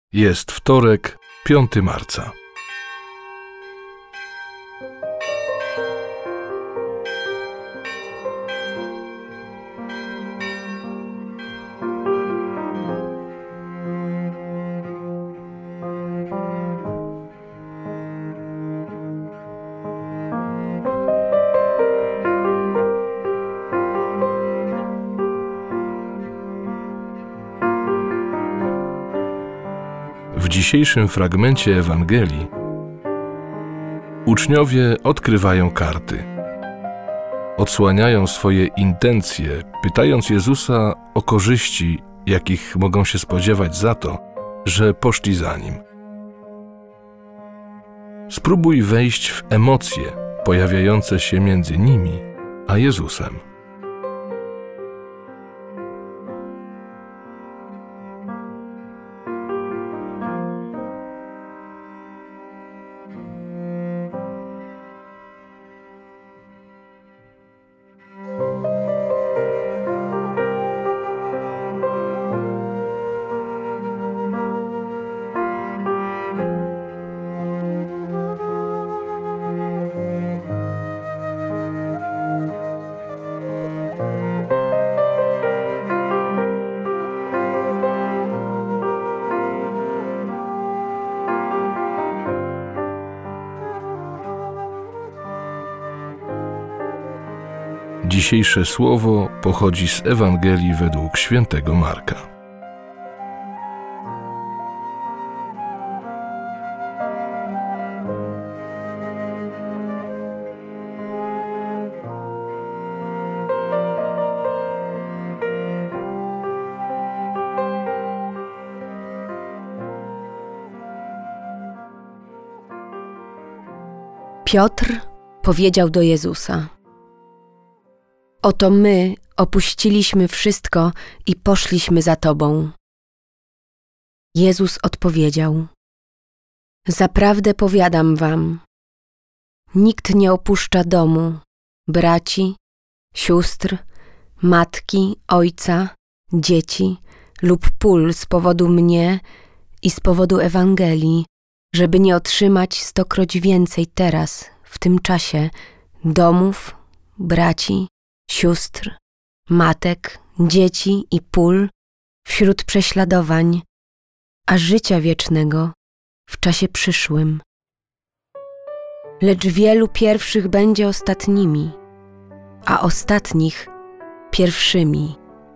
Jest wtorek, 5 marca. W dzisiejszym fragmencie Ewangelii uczniowie odkrywają karty. Odsłaniają swoje intencje, pytając Jezusa o korzyści, jakich mogą się spodziewać za to, że poszli za Nim. Spróbuj wejść w emocje pojawiające się między nimi a Jezusem. Dzisiejsze słowo pochodzi z Ewangelii według świętego Marka. Piotr powiedział do Jezusa: Oto my opuściliśmy wszystko i poszliśmy za Tobą. Jezus odpowiedział: Zaprawdę powiadam wam, nikt nie opuszcza domu, braci, sióstr, matki, ojca, dzieci lub pól z powodu mnie i z powodu Ewangelii, żeby nie otrzymać 100-kroć więcej teraz, w tym czasie, domów, braci, sióstr, matek, dzieci i pól wśród prześladowań, a życia wiecznego w czasie przyszłym. Lecz wielu pierwszych będzie ostatnimi, a ostatnich pierwszymi.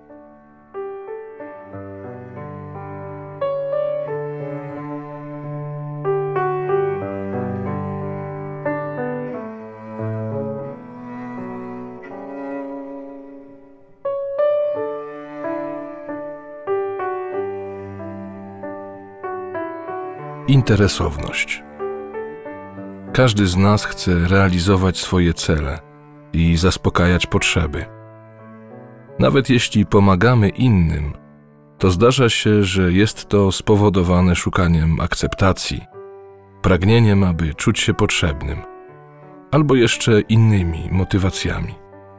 Interesowność. Każdy z nas chce realizować swoje cele i zaspokajać potrzeby. Nawet jeśli pomagamy innym, to zdarza się, że jest to spowodowane szukaniem akceptacji, pragnieniem, aby czuć się potrzebnym, albo jeszcze innymi motywacjami.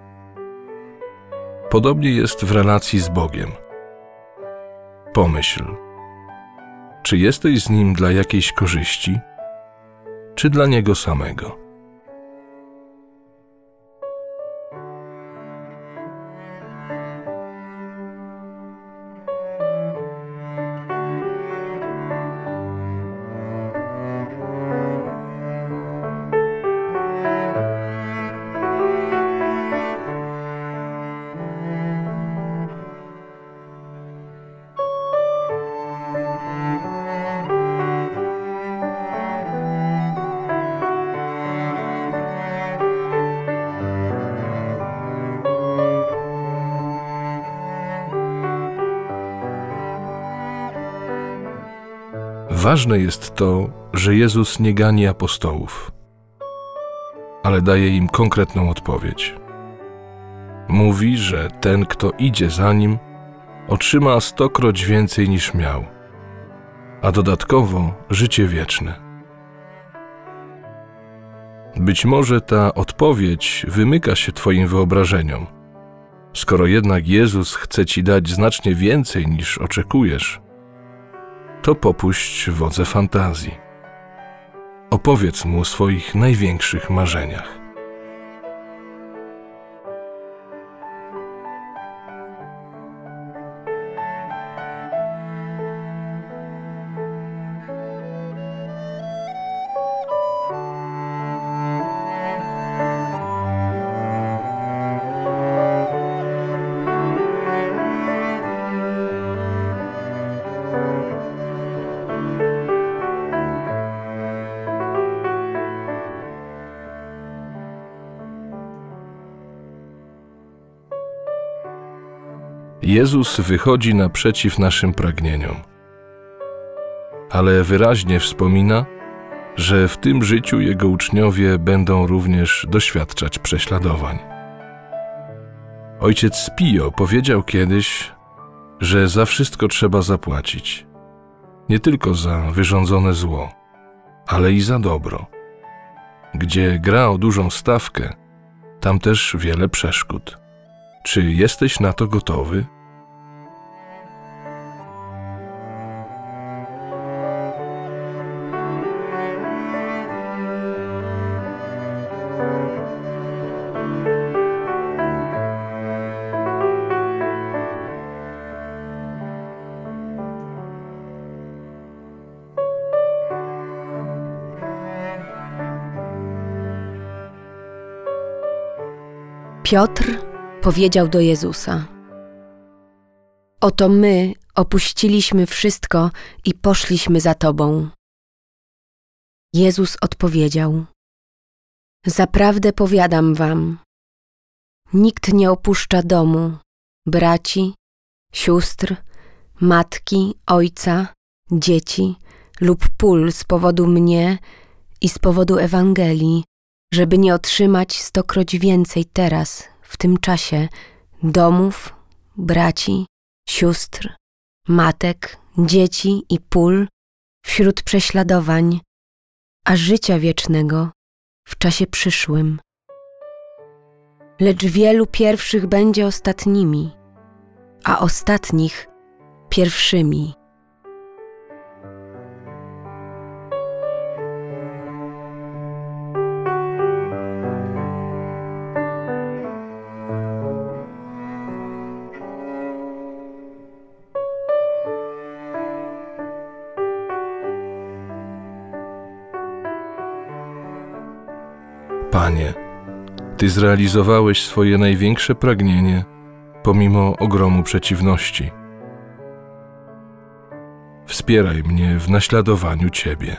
Podobnie jest w relacji z Bogiem. Pomyśl, czy jesteś z Nim dla jakiejś korzyści, czy dla Niego samego? Ważne jest to, że Jezus nie gani apostołów, ale daje im konkretną odpowiedź. Mówi, że ten, kto idzie za Nim, otrzyma 100-kroć więcej niż miał, a dodatkowo życie wieczne. Być może ta odpowiedź wymyka się Twoim wyobrażeniom. Skoro jednak Jezus chce Ci dać znacznie więcej niż oczekujesz, to popuść wodze fantazji. Opowiedz mu o swoich największych marzeniach. Jezus wychodzi naprzeciw naszym pragnieniom, ale wyraźnie wspomina, że w tym życiu Jego uczniowie będą również doświadczać prześladowań. Ojciec Pio powiedział kiedyś, że za wszystko trzeba zapłacić, nie tylko za wyrządzone zło, ale i za dobro. Gdzie gra o dużą stawkę, tam też wiele przeszkód. Czy jesteś na to gotowy? Piotr powiedział do Jezusa: Oto my opuściliśmy wszystko i poszliśmy za Tobą. Jezus odpowiedział: Zaprawdę powiadam wam, nikt nie opuszcza domu, braci, sióstr, matki, ojca, dzieci lub pól z powodu mnie i z powodu Ewangelii, żeby nie otrzymać 100-kroć więcej teraz, w tym czasie, domów, braci, sióstr, matek, dzieci i pól wśród prześladowań, a życia wiecznego w czasie przyszłym. Lecz wielu pierwszych będzie ostatnimi, a ostatnich pierwszymi. Panie, Ty zrealizowałeś swoje największe pragnienie pomimo ogromu przeciwności. Wspieraj mnie w naśladowaniu Ciebie.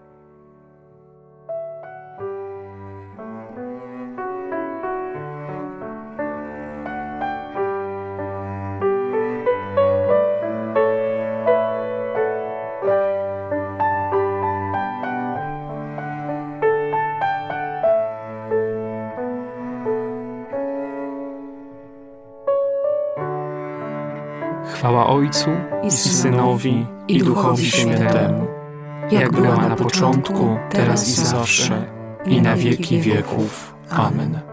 Chwała Ojcu i Synowi, i Duchowi Świętemu, jak była na początku, teraz i zawsze, i na wieki wieków. Amen.